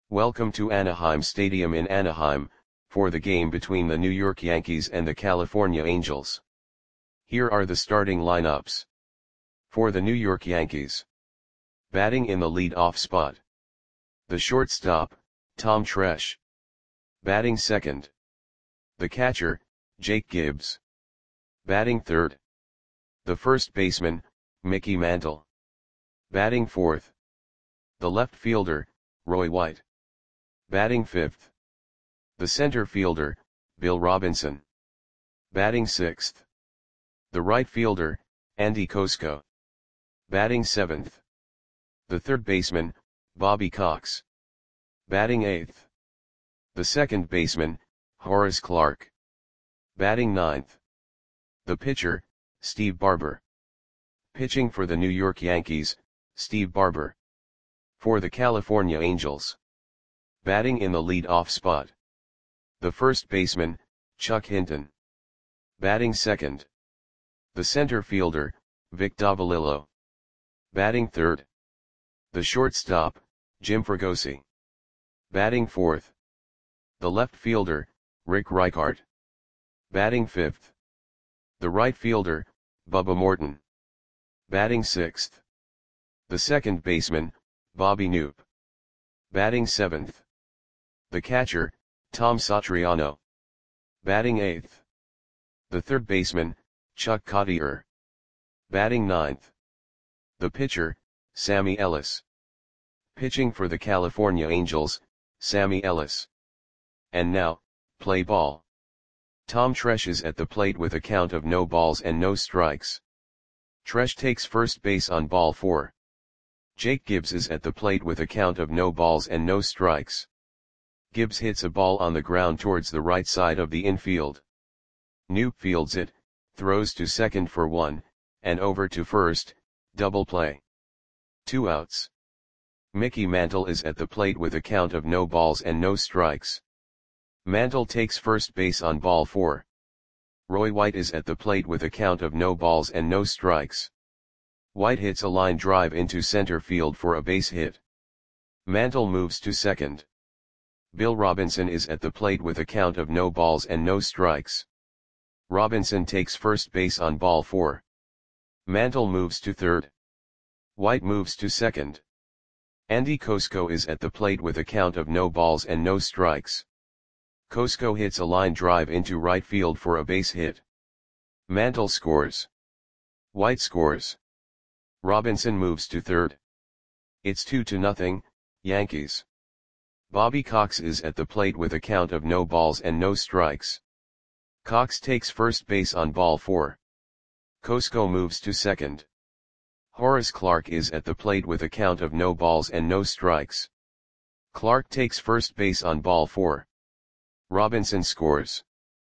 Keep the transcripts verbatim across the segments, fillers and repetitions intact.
Welcome to Anaheim Stadium in Anaheim, for the game between the New York Yankees and the California Angels. Here are the starting lineups. For the New York Yankees. Batting in the lead-off spot. The shortstop, Tom Tresh. Batting second. The catcher, Jake Gibbs. Batting third. The first baseman, Mickey Mantle. Batting fourth. The left fielder, Roy White. Batting fifth. The center fielder, Bill Robinson. Batting sixth. The right fielder, Andy Kosko. Batting seventh. The third baseman, Bobby Cox. Batting eighth. The second baseman, Horace Clarke. Batting ninth. The pitcher, Steve Barber. Pitching for the New York Yankees, Steve Barber. For the California Angels. Batting in the lead-off spot. The first baseman, Chuck Hinton. Batting second. The center fielder, Vic Davalillo. Batting third. The shortstop, Jim Fregosi. Batting fourth. The left fielder, Rick Reichart. Batting fifth. The right fielder, Bubba Morton. Batting sixth. The second baseman, Bobby Knoop. Batting seventh. The catcher, Tom Satriano. Batting eighth. The third baseman, Chuck Cottier. Batting ninth. The pitcher, Sammy Ellis. Pitching for the California Angels, Sammy Ellis. And now, play ball. Tom Tresh is at the plate with a count of no balls and no strikes. Tresh takes first base on ball four. Jake Gibbs is at the plate with a count of no balls and no strikes. Gibbs hits a ball on the ground towards the right side of the infield. Knoop fields it, throws to second for one, and over to first, double play. Two outs. Mickey Mantle is at the plate with a count of no balls and no strikes. Mantle takes first base on ball four. Roy White is at the plate with a count of no balls and no strikes. White hits a line drive into center field for a base hit. Mantle moves to second. Bill Robinson is at the plate with a count of no balls and no strikes. Robinson takes first base on ball four. Mantle moves to third. White moves to second. Andy Kosko is at the plate with a count of no balls and no strikes. Kosko hits a line drive into right field for a base hit. Mantle scores. White scores. Robinson moves to third. It's two to nothing, Yankees. Bobby Cox is at the plate with a count of no balls and no strikes. Cox takes first base on ball four. Kosko moves to second. Horace Clarke is at the plate with a count of no balls and no strikes. Clarke takes first base on ball four. Robinson scores.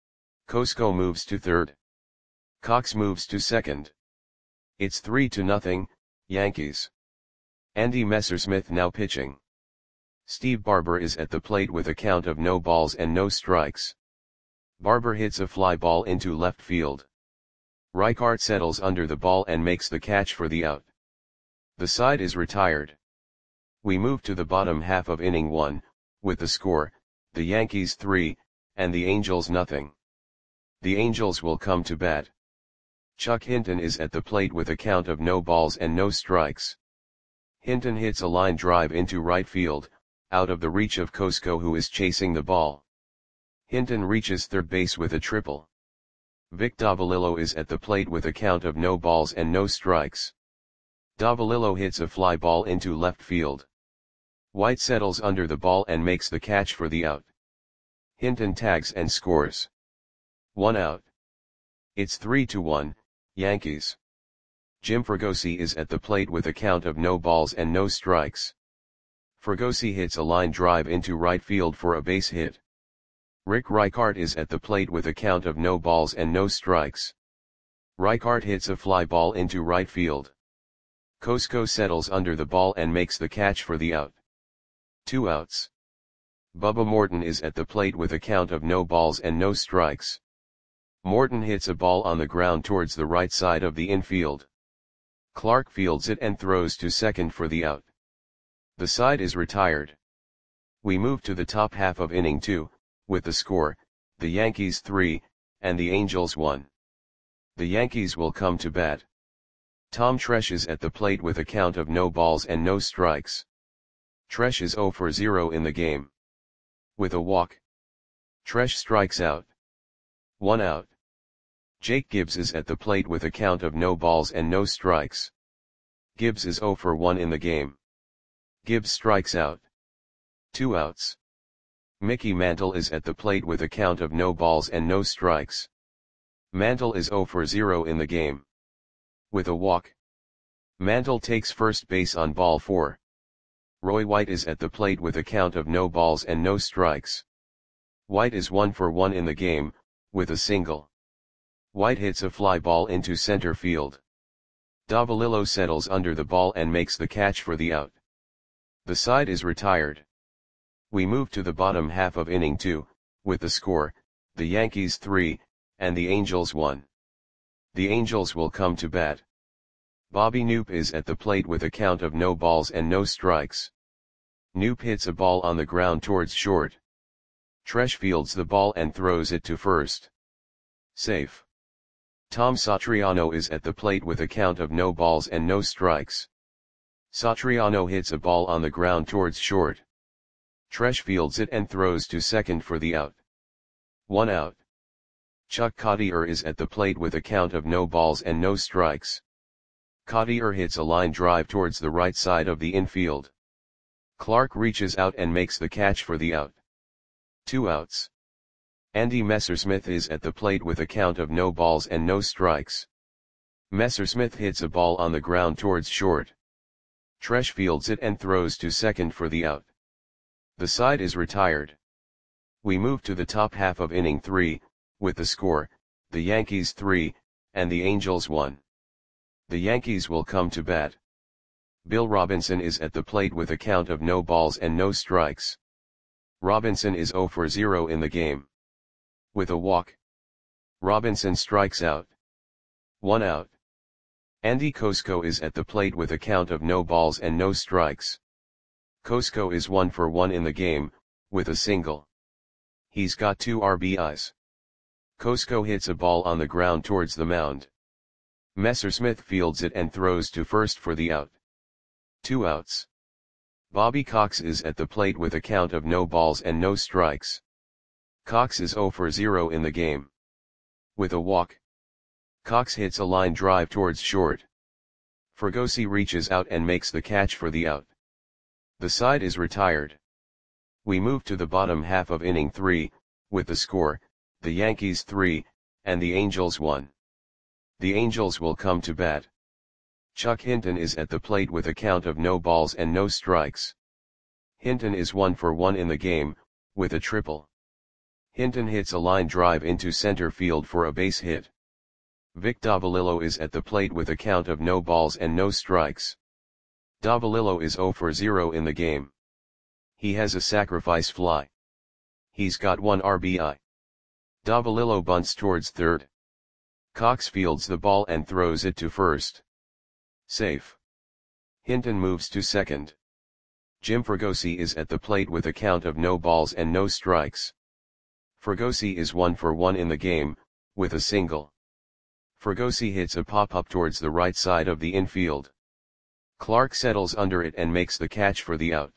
Kosko moves to third. Cox moves to second. It's three to nothing, Yankees. Andy Messersmith now pitching. Steve Barber is at the plate with a count of no balls and no strikes. Barber hits a fly ball into left field. Reichart settles under the ball and makes the catch for the out. The side is retired. We move to the bottom half of inning one, with the score, the Yankees three, and the Angels nothing. The Angels will come to bat. Chuck Hinton is at the plate with a count of no balls and no strikes. Hinton hits a line drive into right field, out of the reach of Kosko, who is chasing the ball. Hinton reaches third base with a triple. Vic Davalillo is at the plate with a count of no balls and no strikes. Davalillo hits a fly ball into left field. White settles under the ball and makes the catch for the out. Hinton tags and scores. One out. It's three to one, Yankees. Jim Fregosi is at the plate with a count of no balls and no strikes. Fregosi hits a line drive into right field for a base hit. Rick Reichart is at the plate with a count of no balls and no strikes. Reichart hits a fly ball into right field. Kosko settles under the ball and makes the catch for the out. Two outs. Bubba Morton is at the plate with a count of no balls and no strikes. Morton hits a ball on the ground towards the right side of the infield. Clarke fields it and throws to second for the out. The side is retired. We move to the top half of inning two, with the score, the Yankees three, and the Angels one. The Yankees will come to bat. Tom Tresh is at the plate with a count of no balls and no strikes. Tresh is zero for zero in the game. With a walk, Tresh strikes out. One out. Jake Gibbs is at the plate with a count of no balls and no strikes. Gibbs is zero for one in the game. Gibbs strikes out. Two outs. Mickey Mantle is at the plate with a count of no balls and no strikes. Mantle is zero for zero in the game. With a walk, Mantle takes first base on ball four. Roy White is at the plate with a count of no balls and no strikes. White is one for one in the game, with a single. White hits a fly ball into center field. Davalillo settles under the ball and makes the catch for the out. The side is retired. We move to the bottom half of inning two, with the score, the Yankees three, and the Angels one. The Angels will come to bat. Bobby Knoop is at the plate with a count of no balls and no strikes. Knoop hits a ball on the ground towards short. Tresh fields the ball and throws it to first. Safe. Tom Satriano is at the plate with a count of no balls and no strikes. Satriano hits a ball on the ground towards short. Tresh fields it and throws to second for the out. One out. Chuck Cottier is at the plate with a count of no balls and no strikes. Cottier hits a line drive towards the right side of the infield. Clark reaches out and makes the catch for the out. Two outs. Andy Messersmith is at the plate with a count of no balls and no strikes. Messersmith hits a ball on the ground towards short. Tresh fields it and throws to second for the out. The side is retired. We move to the top half of inning three, with the score, the Yankees three, and the Angels one. The Yankees will come to bat. Bill Robinson is at the plate with a count of no balls and no strikes. Robinson is zero for zero in the game. With a walk, Robinson strikes out. One out. Andy Kosko is at the plate with a count of no balls and no strikes. Kosko is one for one in the game, with a single. He's got two R B Is. Kosko hits a ball on the ground towards the mound. Messersmith fields it and throws to first for the out. Two outs. Bobby Cox is at the plate with a count of no balls and no strikes. Cox is zero for zero in the game. With a walk, Cox hits a line drive towards short. Fregosi reaches out and makes the catch for the out. The side is retired. We move to the bottom half of inning three, with the score, the Yankees three, and the Angels one. The Angels will come to bat. Chuck Hinton is at the plate with a count of no balls and no strikes. Hinton is one for one in the game, with a triple. Hinton hits a line drive into center field for a base hit. Vic Davalillo is at the plate with a count of no balls and no strikes. Davalillo is zero for zero in the game. He has a sacrifice fly. He's got one R B I. Davalillo bunts towards third. Cox fields the ball and throws it to first. Safe. Hinton moves to second. Jim Fregosi is at the plate with a count of no balls and no strikes. Fregosi is one for one in the game, with a single. Fregosi hits a pop-up towards the right side of the infield. Clark settles under it and makes the catch for the out.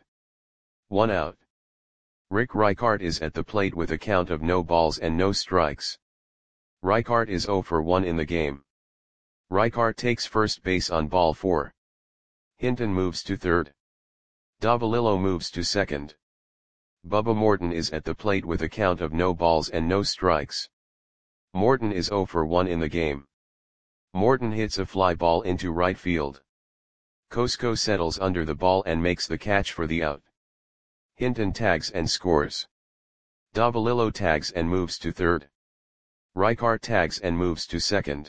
One out. Rick Reichart is at the plate with a count of no balls and no strikes. Reichart is zero for one in the game. Reichart takes first base on ball four. Hinton moves to third. Davalillo moves to second. Bubba Morton is at the plate with a count of no balls and no strikes. Morton is zero for one in the game. Morton hits a fly ball into right field. Kosko settles under the ball and makes the catch for the out. Hinton tags and scores. Davalillo tags and moves to third. Reichart tags and moves to second.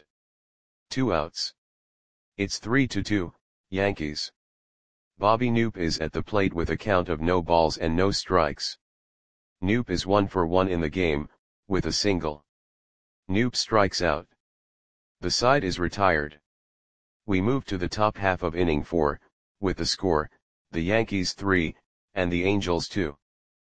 Two outs. It's three to two, Yankees. Bobby Knoop is at the plate with a count of no balls and no strikes. Knoop is one for one in the game, with a single. Knoop strikes out. The side is retired. We move to the top half of inning four, with the score, the Yankees three, and the Angels two.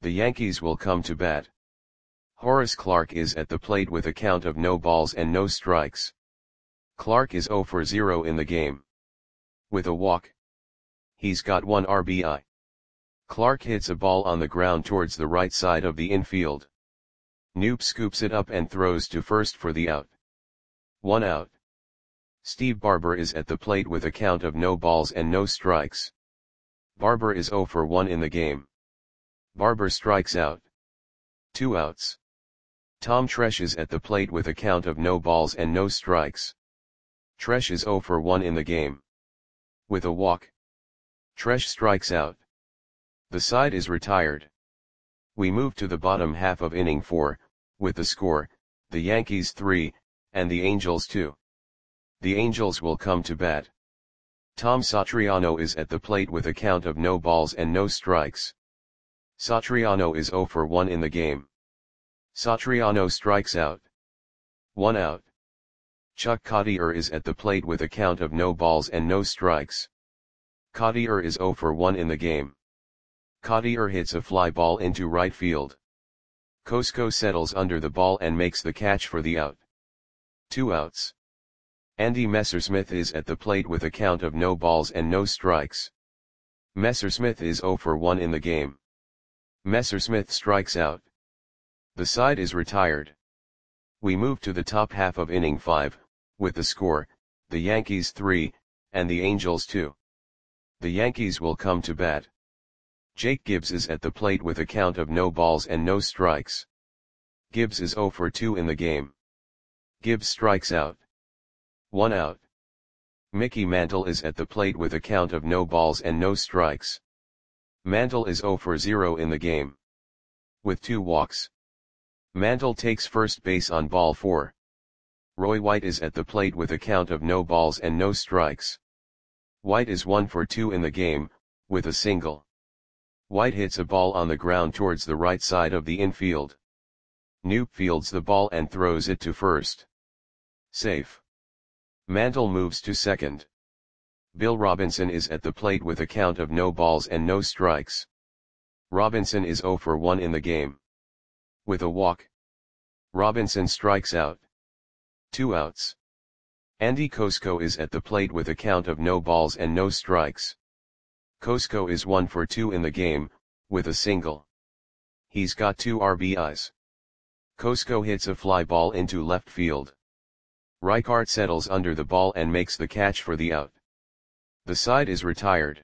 The Yankees will come to bat. Horace Clarke is at the plate with a count of no balls and no strikes. Clarke is zero for zero in the game. With a walk. He's got one R B I. Clarke hits a ball on the ground towards the right side of the infield. Knoop scoops it up and throws to first for the out. One out. Steve Barber is at the plate with a count of no balls and no strikes. Barber is zero for one in the game. Barber strikes out. Two outs. Tom Tresh is at the plate with a count of no balls and no strikes. Tresh is zero for one in the game. With a walk. Tresh strikes out. The side is retired. We move to the bottom half of inning four, with the score, the Yankees three, and the Angels two. The Angels will come to bat. Tom Satriano is at the plate with a count of no balls and no strikes. Satriano is zero for one in the game. Satriano strikes out. One out. Chuck Cottier is at the plate with a count of no balls and no strikes. Cottier is zero for one in the game. Cottier hits a fly ball into right field. Cosco settles under the ball and makes the catch for the out. Two outs. Andy Messersmith is at the plate with a count of no balls and no strikes. Messersmith is zero for one in the game. Messersmith strikes out. The side is retired. We move to the top half of inning five, with the score, the Yankees three, and the Angels two. The Yankees will come to bat. Jake Gibbs is at the plate with a count of no balls and no strikes. Gibbs is zero for two in the game. Gibbs strikes out. One out. Mickey Mantle is at the plate with a count of no balls and no strikes. Mantle is zero for zero in the game. With two walks. Mantle takes first base on ball four. Roy White is at the plate with a count of no balls and no strikes. White is one for two in the game, with a single. White hits a ball on the ground towards the right side of the infield. Knoop fields the ball and throws it to first. Safe. Mantle moves to second. Bill Robinson is at the plate with a count of no balls and no strikes. Robinson is zero for one in the game. With a walk. Robinson strikes out. Two outs. Andy Cosco is at the plate with a count of no balls and no strikes. Cosco is one for two in the game, with a single. He's got two R B Is. Cosco hits a fly ball into left field. Reichart settles under the ball and makes the catch for the out. The side is retired.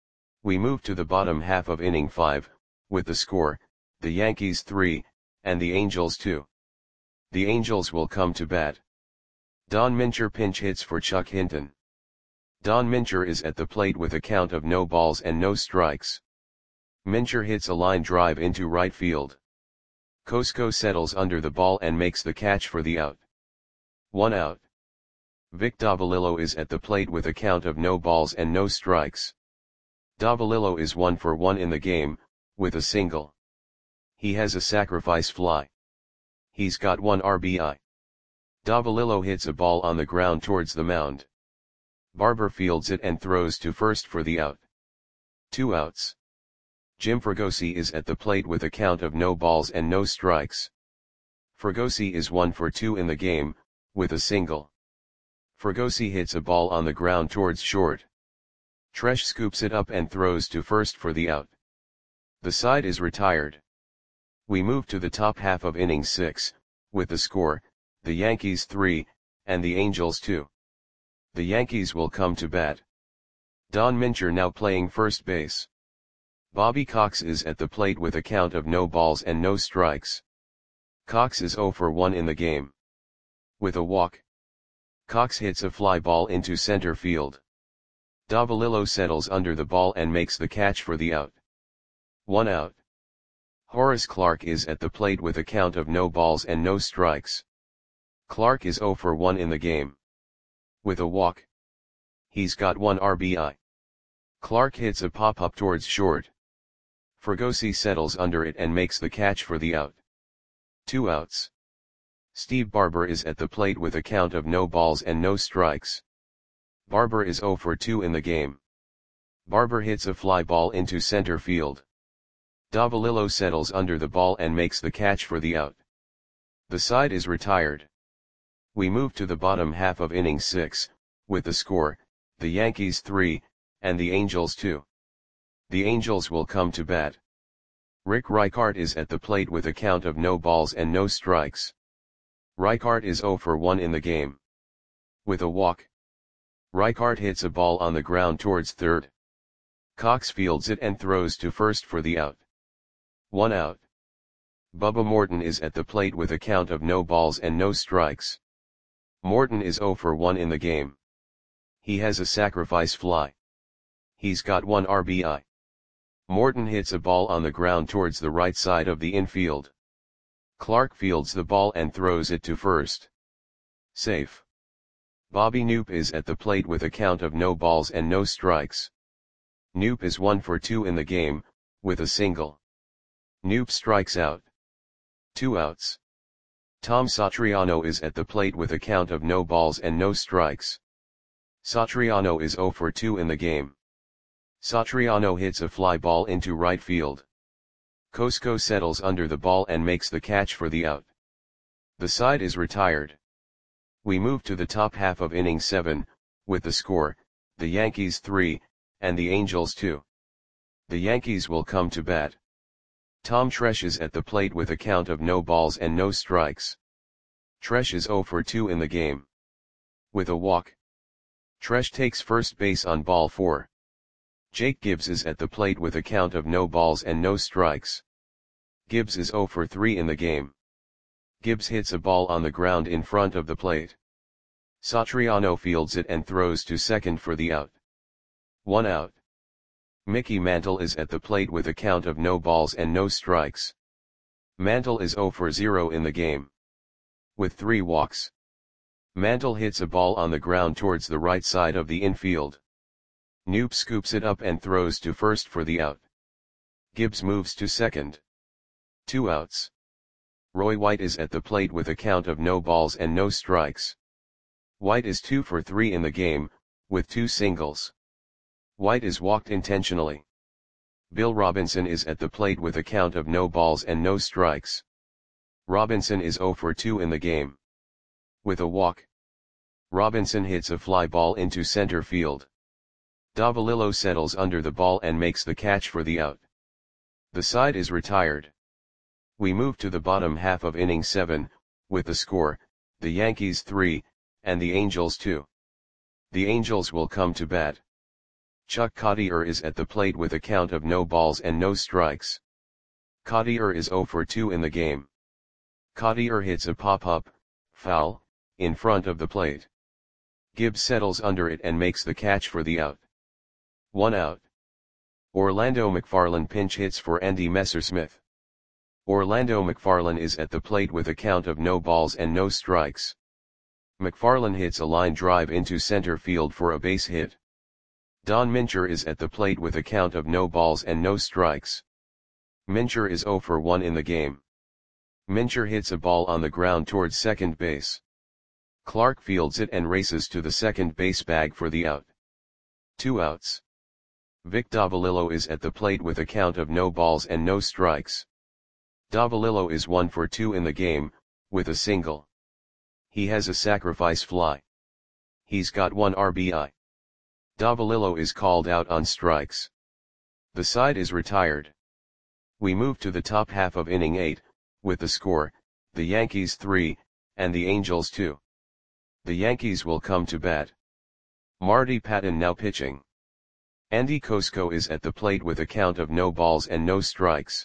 We move to the bottom half of inning five, with the score, the Yankees three, and the Angels two. The Angels will come to bat. Don Mincher pinch hits for Chuck Hinton. Don Mincher is at the plate with a count of no balls and no strikes. Mincher hits a line drive into right field. Cosco settles under the ball and makes the catch for the out. One out. Vic Davalillo is at the plate with a count of no balls and no strikes. Davalillo is one for one in the game, with a single. He has a sacrifice fly. He's got one R B I. Davalillo hits a ball on the ground towards the mound. Barber fields it and throws to first for the out. Two outs. Jim Fregosi is at the plate with a count of no balls and no strikes. Fregosi is one for two in the game, with a single. Fregosi hits a ball on the ground towards short. Tresh scoops it up and throws to first for the out. The side is retired. We move to the top half of inning six, with the score, the Yankees three, and the Angels two. The Yankees will come to bat. Don Mincher now playing first base. Bobby Cox is at the plate with a count of no balls and no strikes. Cox is zero for one in the game. With a walk. Cox hits a fly ball into center field. Davalillo settles under the ball and makes the catch for the out. One out. Horace Clarke is at the plate with a count of no balls and no strikes. Clarke is zero for one in the game. With a walk. He's got one R B I. Clarke hits a pop-up towards short. Fregosi settles under it and makes the catch for the out. Two outs. Steve Barber is at the plate with a count of no balls and no strikes. Barber is zero for two in the game. Barber hits a fly ball into center field. Davalillo settles under the ball and makes the catch for the out. The side is retired. We move to the bottom half of inning six, with the score, the Yankees three, and the Angels two. The Angels will come to bat. Rick Reichart is at the plate with a count of no balls and no strikes. Reichart is zero for one in the game. With a walk. Reichart hits a ball on the ground towards third. Cox fields it and throws to first for the out. One out. Bubba Morton is at the plate with a count of no balls and no strikes. Morton is zero for one in the game. He has a sacrifice fly. He's got one R B I. Morton hits a ball on the ground towards the right side of the infield. Clark fields the ball and throws it to first. Safe. Bobby Knoop is at the plate with a count of no balls and no strikes. Knoop is one for two in the game, with a single. Knoop strikes out. Two outs. Tom Satriano is at the plate with a count of no balls and no strikes. Satriano is zero for two in the game. Satriano hits a fly ball into right field. Cosco settles under the ball and makes the catch for the out. The side is retired. We move to the top half of inning seven, with the score, the Yankees three, and the Angels two. The Yankees will come to bat. Tom Tresh is at the plate with a count of no balls and no strikes. Tresh is zero for two in the game. With a walk. Tresh takes first base on ball four. Jake Gibbs is at the plate with a count of no balls and no strikes. Gibbs is zero for three in the game. Gibbs hits a ball on the ground in front of the plate. Satriano fields it and throws to second for the out. One out. Mickey Mantle is at the plate with a count of no balls and no strikes. Mantle is zero for zero in the game. With three walks. Mantle hits a ball on the ground towards the right side of the infield. Knoop scoops it up and throws to first for the out. Gibbs moves to second. Two outs. Roy White is at the plate with a count of no balls and no strikes. White is two for three in the game, with two singles. White is walked intentionally. Bill Robinson is at the plate with a count of no balls and no strikes. Robinson is zero for two in the game. With a walk. Robinson hits a fly ball into center field. Davalillo settles under the ball and makes the catch for the out. The side is retired. We move to the bottom half of inning seven, with the score, the Yankees three, and the Angels two. The Angels will come to bat. Chuck Cottier is at the plate with a count of no balls and no strikes. Cottier is zero for two in the game. Cottier hits a pop-up, foul, in front of the plate. Gibbs settles under it and makes the catch for the out. One out. Orlando McFarland pinch hits for Andy Messersmith. Orlando McFarland is at the plate with a count of no balls and no strikes. McFarland hits a line drive into center field for a base hit. Don Mincher is at the plate with a count of no balls and no strikes. Mincher is zero for one in the game. Mincher hits a ball on the ground towards second base. Clark fields it and races to the second base bag for the out. Two outs. Vic Davalillo is at the plate with a count of no balls and no strikes. Davalillo is one for two in the game, with a single. He has a sacrifice fly. He's got one R B I. Davalillo is called out on strikes. The side is retired. We move to the top half of inning eight, with the score, the Yankees three, and the Angels two. The Yankees will come to bat. Marty Patton now pitching. Andy Cosco is at the plate with a count of no balls and no strikes.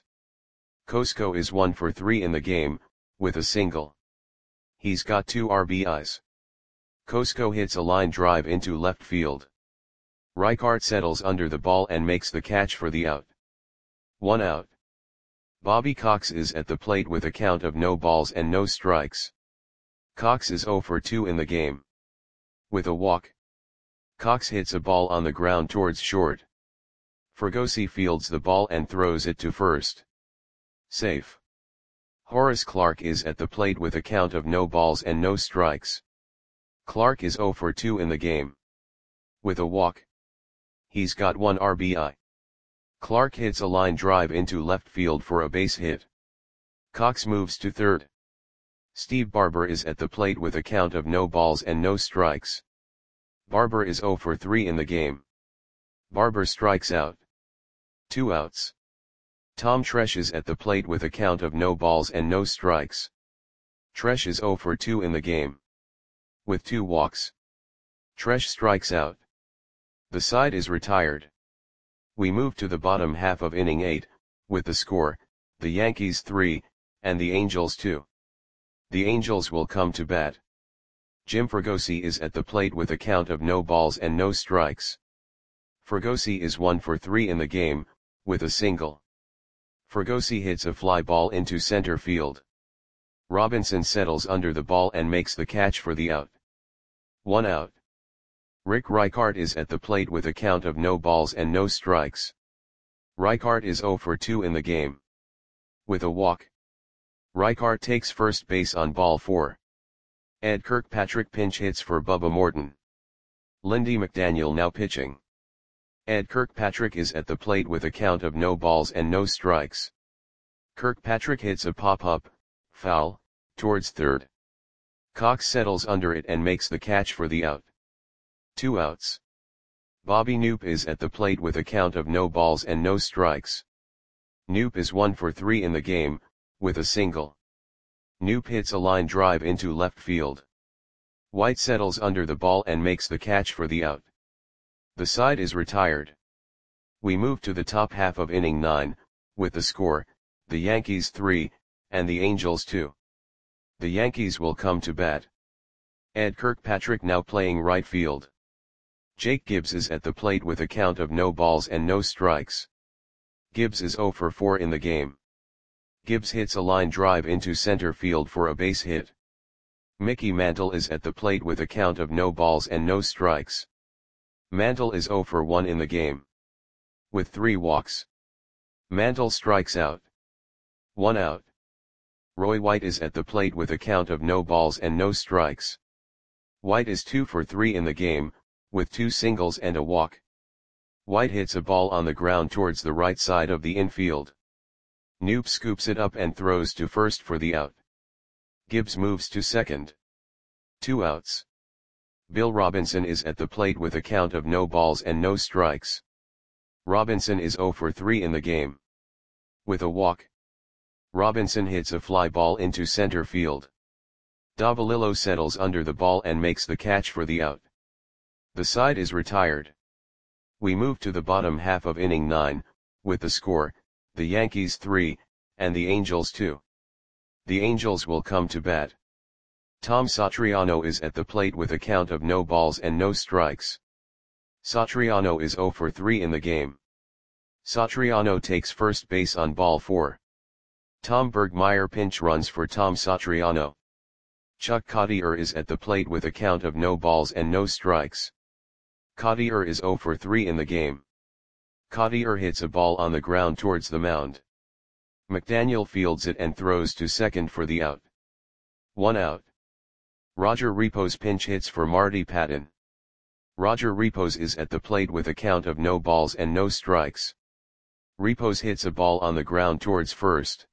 Cosco is one for three in the game, with a single. He's got two R B Is. Cosco hits a line drive into left field. Reichart settles under the ball and makes the catch for the out. One out. Bobby Cox is at the plate with a count of no balls and no strikes. Cox is zero for two in the game. With a walk. Cox hits a ball on the ground towards short. Fregosi fields the ball and throws it to first. Safe. Horace Clarke is at the plate with a count of no balls and no strikes. Clarke is zero for two in the game. With a walk. He's got one R B I. Clark hits a line drive into left field for a base hit. Cox moves to third. Steve Barber is at the plate with a count of no balls and no strikes. Barber is zero for three in the game. Barber strikes out. Two outs. Tom Tresh is at the plate with a count of no balls and no strikes. Tresh is zero for two in the game. With two walks. Tresh strikes out. The side is retired. We move to the bottom half of inning eight, with the score, the Yankees three, and the Angels two. The Angels will come to bat. Jim Fregosi is at the plate with a count of no balls and no strikes. Fregosi is one for three in the game, with a single. Fregosi hits a fly ball into center field. Robinson settles under the ball and makes the catch for the out. One out. Rick Reichart is at the plate with a count of no balls and no strikes. Reichart is zero for two in the game. With a walk. Reichart takes first base on ball four. Ed Kirkpatrick pinch hits for Bubba Morton. Lindy McDaniel now pitching. Ed Kirkpatrick is at the plate with a count of no balls and no strikes. Kirkpatrick hits a pop-up, foul, towards third. Cox settles under it and makes the catch for the out. Two outs. Bobby Knoop is at the plate with a count of no balls and no strikes. Knoop is one for three in the game, with a single. Knoop hits a line drive into left field. White settles under the ball and makes the catch for the out. The side is retired. We move to the top half of inning nine, with the score, the Yankees three, and the Angels two. The Yankees will come to bat. Ed Kirkpatrick now playing right field. Jake Gibbs is at the plate with a count of no balls and no strikes. Gibbs is zero for four in the game. Gibbs hits a line drive into center field for a base hit. Mickey Mantle is at the plate with a count of no balls and no strikes. Mantle is zero for one in the game. With three walks. Mantle strikes out. One out. Roy White is at the plate with a count of no balls and no strikes. White is two for three in the game, with two singles and a walk. White hits a ball on the ground towards the right side of the infield. Knoop scoops it up and throws to first for the out. Gibbs moves to second. Two outs. Bill Robinson is at the plate with a count of no balls and no strikes. Robinson is zero for three in the game. With a walk. Robinson hits a fly ball into center field. Davalillo settles under the ball and makes the catch for the out. The side is retired. We move to the bottom half of inning nine, with the score, the Yankees three, and the Angels two. The Angels will come to bat. Tom Satriano is at the plate with a count of no balls and no strikes. Satriano is zero for three in the game. Satriano takes first base on ball four. Tom Bergmeyer pinch runs for Tom Satriano. Chuck Cottier is at the plate with a count of no balls and no strikes. Cottier is zero for three in the game. Cottier hits a ball on the ground towards the mound. McDaniel fields it and throws to second for the out. One out. Roger Repos pinch hits for Marty Patton. Roger Repos is at the plate with a count of no balls and no strikes. Repos hits a ball on the ground towards first.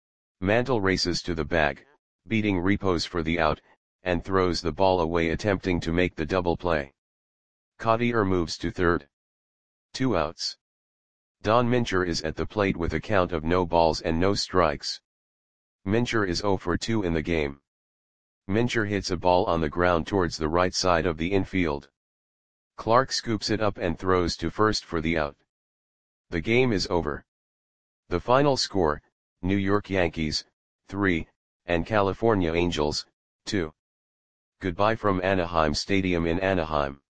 Mantle races to the bag, beating Repos for the out, and throws the ball away attempting to make the double play. Cottier moves to third. Two outs. Don Mincher is at the plate with a count of no balls and no strikes. Mincher is zero for two in the game. Mincher hits a ball on the ground towards the right side of the infield. Clark scoops it up and throws to first for the out. The game is over. The final score, New York Yankees, three, and California Angels, two. Goodbye from Anaheim Stadium in Anaheim.